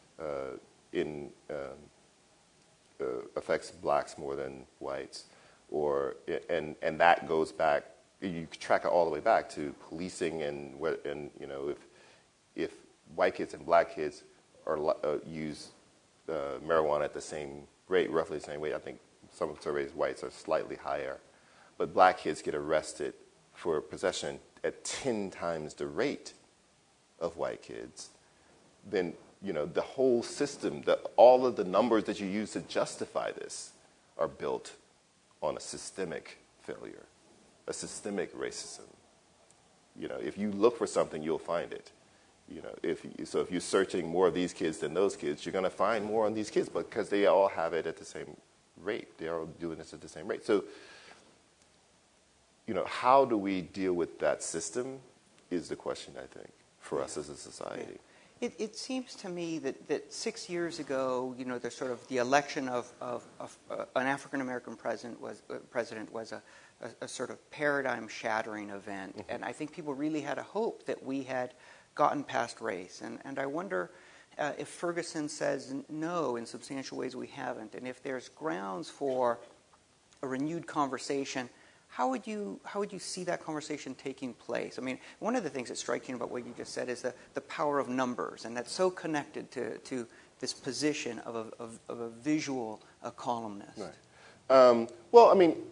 affects blacks more than whites, and that goes back. You track it all the way back to policing and if white kids and black kids use marijuana at the same rate, roughly the same way. I think some surveys whites are slightly higher. But black kids get arrested for possession at 10 times the rate of white kids. Then, the whole system, all of the numbers that you use to justify this are built on a systemic failure, a systemic racism. If you look for something, you'll find it. If you're searching more of these kids than those kids, you're going to find more on these kids because they all have it at the same rate. They're all doing this at the same rate. So, how do we deal with that system is the question, I think, for us as a society. It seems to me that 6 years ago, there's sort of the election of an African-American president was a sort of paradigm-shattering event. Mm-hmm. And I think people really had a hope that we had gotten past race. And I wonder if Ferguson says no, in substantial ways we haven't. And if there's grounds for a renewed conversation, how would you see that conversation taking place? I mean, one of the things that's striking about what you just said is the power of numbers, and that's so connected to this position of a visual columnist. Right. Well, I mean,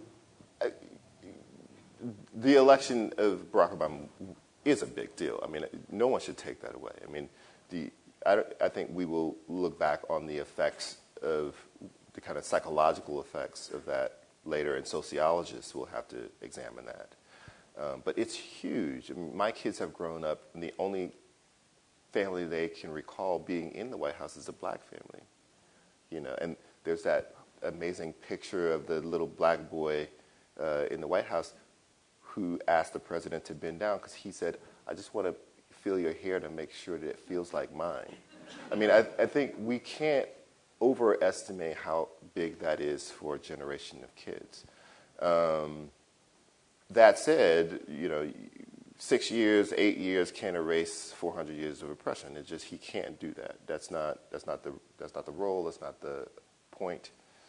the election of Barack Obama is a big deal. I mean, no one should take that away. I mean, I think we will look back on the effects of the kind of psychological effects of that later, and sociologists will have to examine that. But it's huge. I mean, my kids have grown up, and the only family they can recall being in the White House is a black family. And there's that amazing picture of the little black boy in the White House who asked the president to bend down because he said, "I just want to feel your hair to make sure that it feels like mine." I mean, I think we can't overestimate how big that is for a generation of kids. That said, 6 years, 8 years can't erase 400 years of oppression. It's just he can't do that. That's not the role. That's not the point.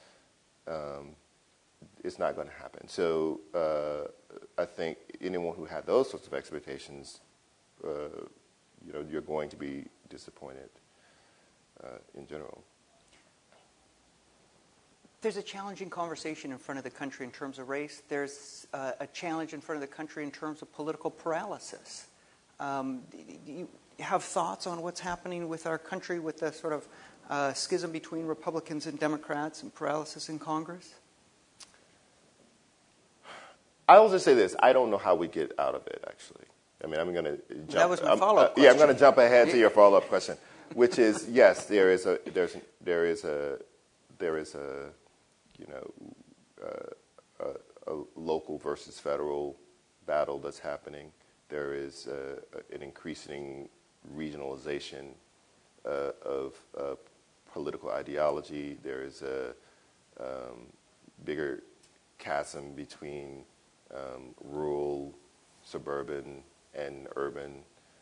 It's not going to happen. So I think anyone who had those sorts of expectations, you're going to be disappointed in general. There's a challenging conversation in front of the country in terms of race. There's a challenge in front of the country in terms of political paralysis. Do you have thoughts on what's happening with our country with the sort of schism between Republicans and Democrats and paralysis in Congress? I will just say this. I don't know how we get out of it, actually. I mean, I'm going to jump. That was my follow-up question. Yeah, I'm going to jump ahead to your follow-up question, which is, yes, there is a local versus federal battle that's happening. There is an increasing regionalization of political ideology. There is a bigger chasm between rural, suburban, and urban.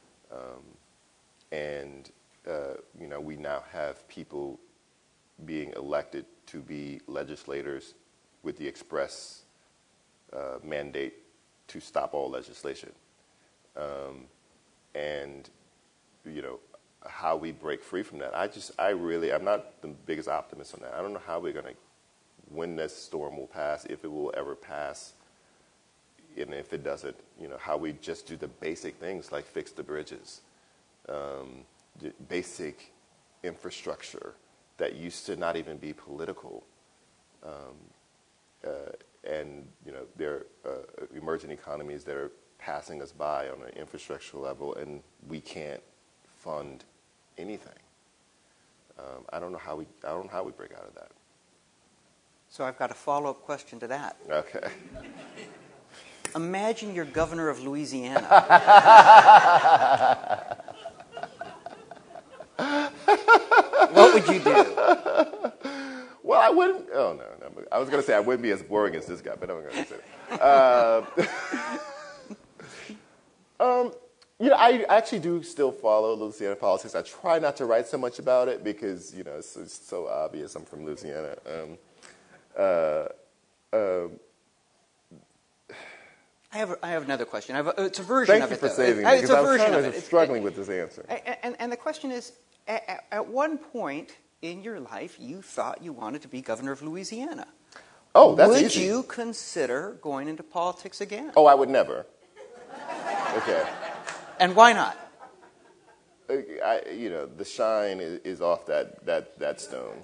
We now have people being elected to be legislators with the express mandate to stop all legislation. How we break free from that. I'm not the biggest optimist on that. I don't know how we're going to, when this storm will pass, if it will ever pass, and if it doesn't, how we just do the basic things like fix the bridges, the basic infrastructure that used to not even be political. There are emerging economies that are passing us by on an infrastructure level, and we can't fund anything. I don't know how we break out of that. So I've got a follow-up question to that. Okay. Imagine you're governor of Louisiana. What would you do? Well, I wouldn't. Oh no! I was going to say I wouldn't be as boring as this guy, but I'm not going to say that. I actually do still follow Louisiana politics. I try not to write so much about it because it's so obvious. I'm from Louisiana. I have another question. It's a version of it. Thank you for saving me because I was kind of struggling with this answer. And the question is, at one point in your life, you thought you wanted to be governor of Louisiana. Oh, that's easy. Would you consider going into politics again? Oh, I would never. Okay. And why not? The shine is off that stone.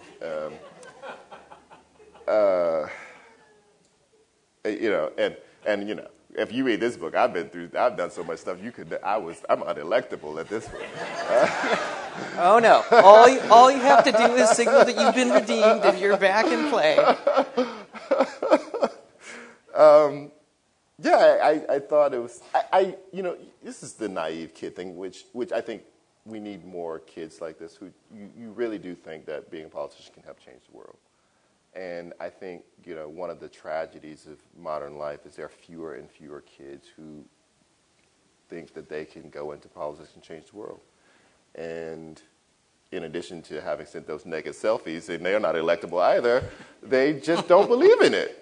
If you read this book, I've done so much stuff. I'm unelectable at this point. Oh no! All you have to do is signal that you've been redeemed and you're back in play. I thought it was. This is the naive kid thing, which I think we need more kids like this who you really do think that being a politician can help change the world. And I think, one of the tragedies of modern life is there are fewer and fewer kids who think that they can go into politics and change the world. And in addition to having sent those naked selfies, and they're not electable either, they just don't believe in it,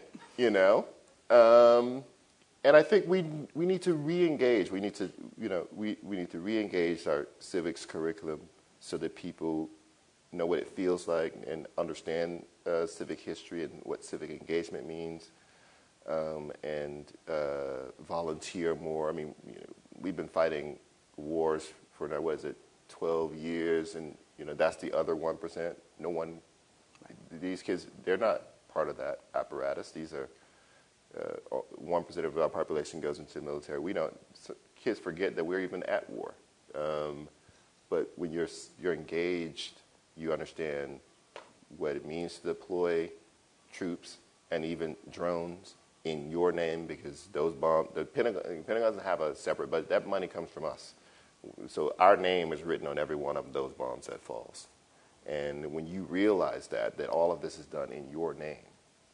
And I think we need to re-engage. We need to, we need to re-engage our civics curriculum so that people know what it feels like and understand civic history and what civic engagement means, and volunteer more. I mean, we've been fighting wars for now, 12 years, and that's the other 1%. No one, these kids, they're not part of that apparatus. These are 1% of our population goes into the military. Kids forget that we're even at war. but when you're engaged, you understand what it means to deploy troops and even drones in your name, because those bombs, the Pentagon doesn't have a separate, but that money comes from us. So our name is written on every one of those bombs that falls. And when you realize that all of this is done in your name,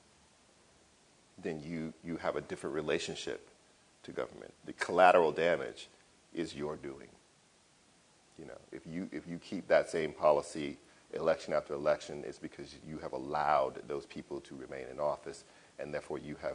then you have a different relationship to government. The collateral damage is your doing. You know, if you keep that same policy election after election, it's because you have allowed those people to remain in office, and therefore you are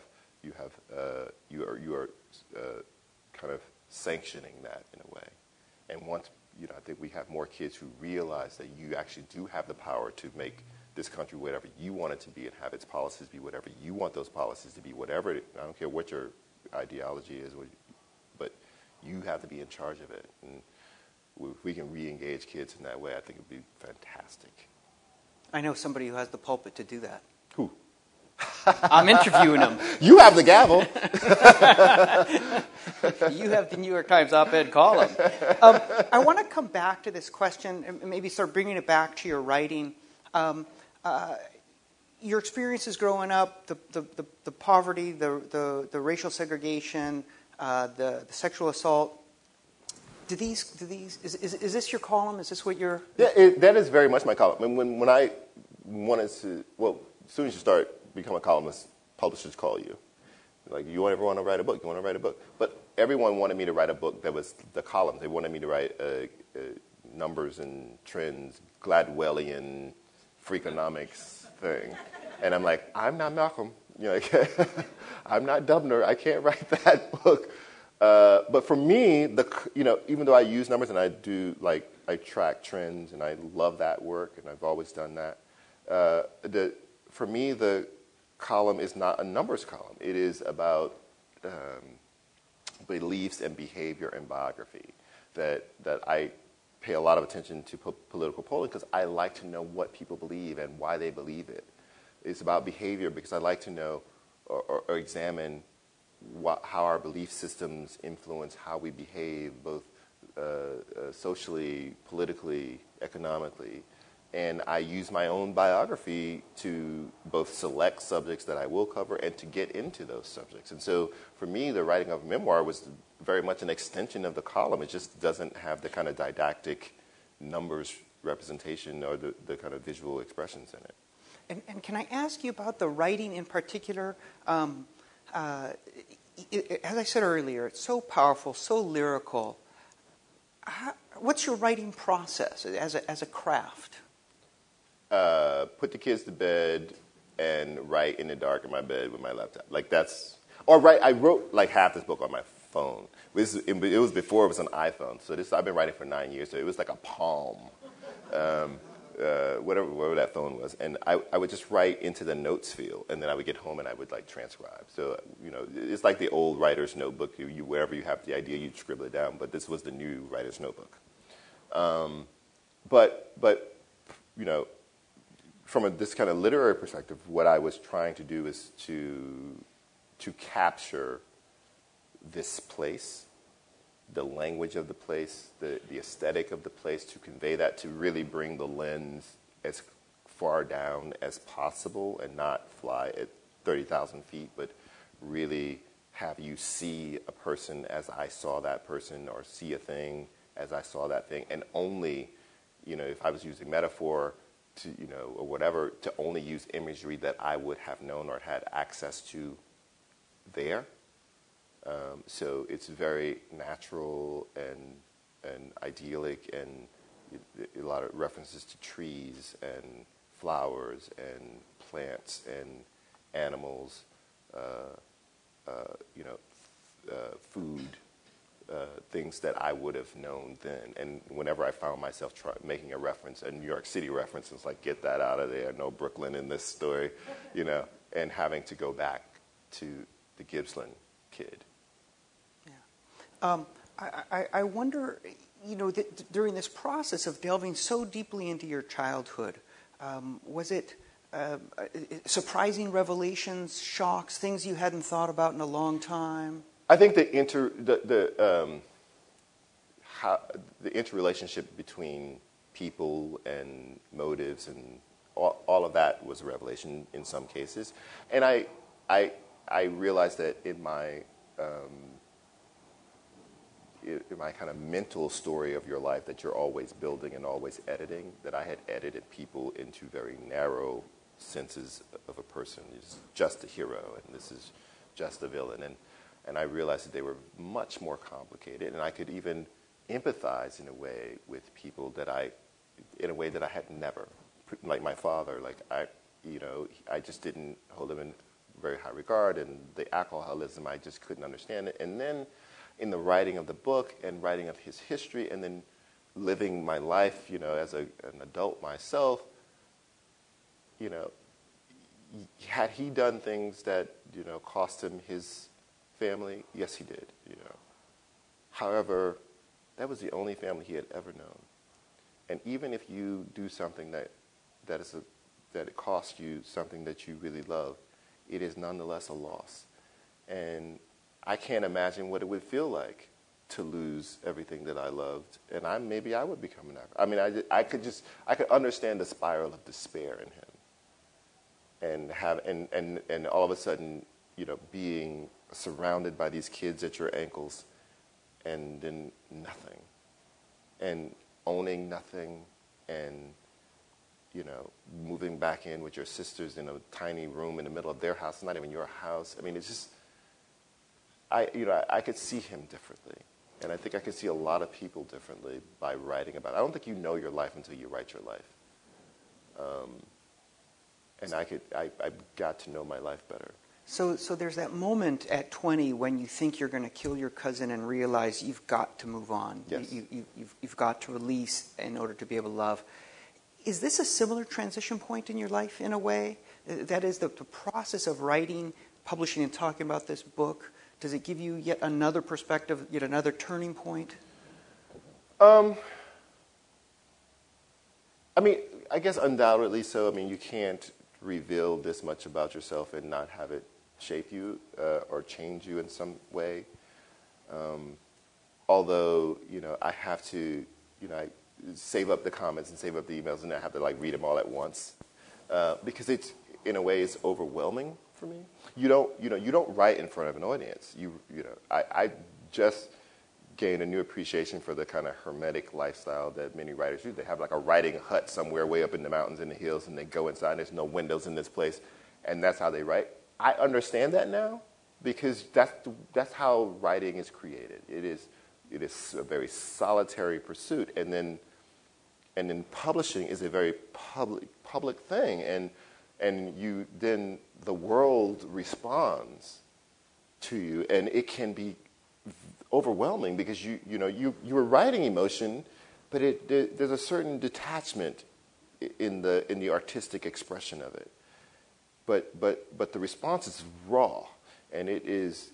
kind of sanctioning that in a way. And once, you know, I think we have more kids who realize that you actually do have the power to make this country whatever you want it to be and have its policies be whatever you want those policies to be, whatever I don't care what your ideology is, but you have to be in charge of it. And if we can re-engage kids in that way, I think it would be fantastic. I know somebody who has the pulpit to do that. Who? I'm interviewing him. You have the gavel. You have the New York Times op-ed column. I want to come back to this question and maybe start bringing it back to your writing. Your experiences growing up, the poverty, the racial segregation, the sexual assault. Is this your column? Is this what you're? Yeah, that is very much my column. I mean, when I wanted to, well, as soon as you become a columnist, publishers call you. Like, you ever want to write a book? You want to write a book? But everyone wanted me to write a book that was the column. They wanted me to write numbers and trends, Gladwellian, Freakonomics thing. And I'm like, I'm not Malcolm. You know, I'm not Dubner. I can't write that book. But for me, even though I use numbers and I track trends and I love that work and I've always done that, for me, the column is not a numbers column. It is about beliefs and behavior and biography. That I pay a lot of attention to political polling because I like to know what people believe and why they believe it. It's about behavior because I like to know or examine how our belief systems influence how we behave, both socially, politically, economically. And I use my own biography to both select subjects that I will cover and to get into those subjects. And so for me, the writing of a memoir was very much an extension of the column. It just doesn't have the kind of didactic numbers representation or the kind of visual expressions in it. And can I ask you about the writing in particular? As I said earlier, it's so powerful, so lyrical. What's your writing process as a craft? Put the kids to bed and write in the dark in my bed with my laptop. I wrote like half this book on my phone. It was before it was an iPhone. So I've been writing for 9 years. So it was like a Palm, whatever that phone was. And I would just write into the notes field, and then I would get home and I would transcribe. So it's like the old writer's notebook. Wherever you have the idea, you'd scribble it down. But this was the new writer's notebook. But from this kind of literary perspective, what I was trying to do is to capture this place, the language of the place, the aesthetic of the place, to convey that, to really bring the lens as far down as possible and not fly at 30,000 feet, but really have you see a person as I saw that person, or see a thing as I saw that thing, and only, if I was using metaphor, or whatever, to only use imagery that I would have known or had access to there. So it's very natural and idyllic, and a lot of references to trees and flowers and plants and animals, food, things that I would have known then. And whenever I found myself making a reference, a New York City reference, it's like, get that out of there, no Brooklyn in this story, and having to go back to the Gippsland kid. Yeah. I wonder, during this process of delving so deeply into your childhood, was it surprising revelations, shocks, things you hadn't thought about in a long time? I think how the interrelationship between people and motives and all of that was a revelation in some cases. And I realized that in my kind of mental story of your life that you're always building and always editing, that I had edited people into very narrow senses of a person. It's just a hero, and this is just a villain. And I realized that they were much more complicated, and I could even empathize in a way with people in a way that I had never. Like my father, I just didn't hold him in very high regard, and the alcoholism, I just couldn't understand it. And then in the writing of the book and writing of his history and then living my life, as an adult myself, had he done things that, cost him his family? Yes, he did, However, that was the only family he had ever known. And even if you do something that it costs you something that you really love, it is nonetheless a loss. And I can't imagine what it would feel like to lose everything that I loved, and maybe I would become an actor. I mean, I could understand the spiral of despair in him, and all of a sudden, being surrounded by these kids at your ankles, and then nothing, and owning nothing, and moving back in with your sisters in a tiny room in the middle of their house, not even your house. I mean, it's just. I could see him differently, and I think I could see a lot of people differently by writing about it. I don't think you know your life until you write your life, and I got to know my life better. So there's that moment at 20 when you think you're going to kill your cousin and realize you've got to move on. Yes. You've got to release in order to be able to love. Is this a similar transition point in your life in a way? That is the process of writing, publishing, and talking about this book. Does it give you yet another perspective, yet another turning point? I mean, I guess undoubtedly so. I mean, you can't reveal this much about yourself and not have it shape you or change you in some way. Although, I have to, I save up the comments and save up the emails, and I have to read them all at once because it's, in a way, it's overwhelming for me. You don't write in front of an audience. I just gained a new appreciation for the kind of hermetic lifestyle that many writers do. They have a writing hut somewhere way up in the mountains in the hills, and they go inside. There's no windows in this place, and that's how they write. I understand that now because that's how writing is created. It is a very solitary pursuit, and then publishing is a very public thing, and you then the world responds to you, and it can be overwhelming because you were writing emotion, but there's a certain detachment in the artistic expression of it, but the response is raw, and it is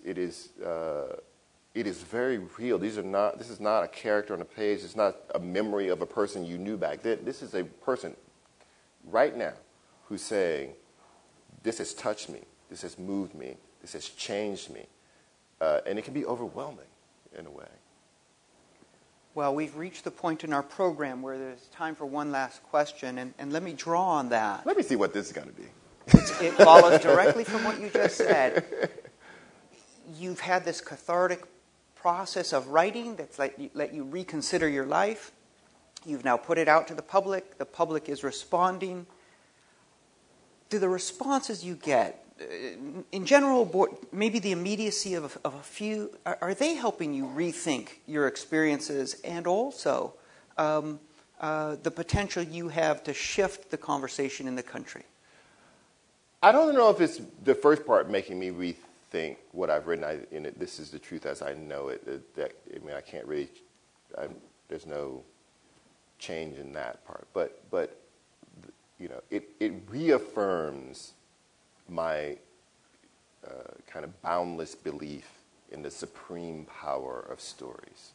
very real. This is not a character on a page. It's not a memory of a person you knew back then. This is a person right now who's saying, this has touched me, this has moved me, this has changed me. And it can be overwhelming in a way. Well, we've reached the point in our program where there's time for one last question, and let me draw on that. Let me see what this is going to be. It follows directly from what you just said. You've had this cathartic process of writing that's let you reconsider your life. You've now put it out to the public. The public is responding. Do the responses you get, in general, maybe the immediacy of a few, are they helping you rethink your experiences and also the potential you have to shift the conversation in the country? I don't know if it's the first part making me rethink what I've written. This is the truth as I know it. I can't really. There's no change in that part, but it reaffirms my kind of boundless belief in the supreme power of stories.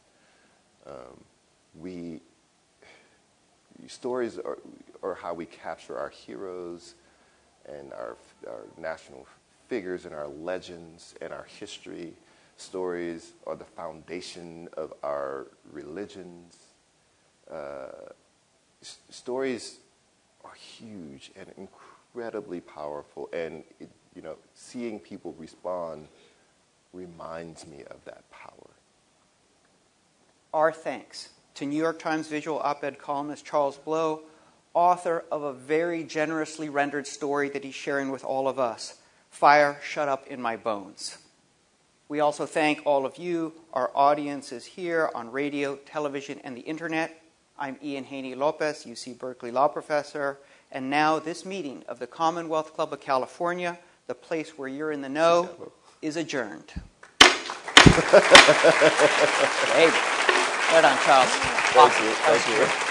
Stories are how we capture our heroes and our national figures and our legends and our history. Stories are the foundation of our religions. Stories are huge and incredibly powerful, and seeing people respond reminds me of that power. Our thanks to New York Times visual op-ed columnist Charles Blow, author of a very generously rendered story that he's sharing with all of us, Fire Shut Up in My Bones. We also thank all of you, our audiences here on radio, television, and the internet. I'm Ian Haney Lopez, UC Berkeley Law Professor, and now this meeting of the Commonwealth Club of California, the place where you're in the know, is adjourned. Hey, well done, Charles. Thank you.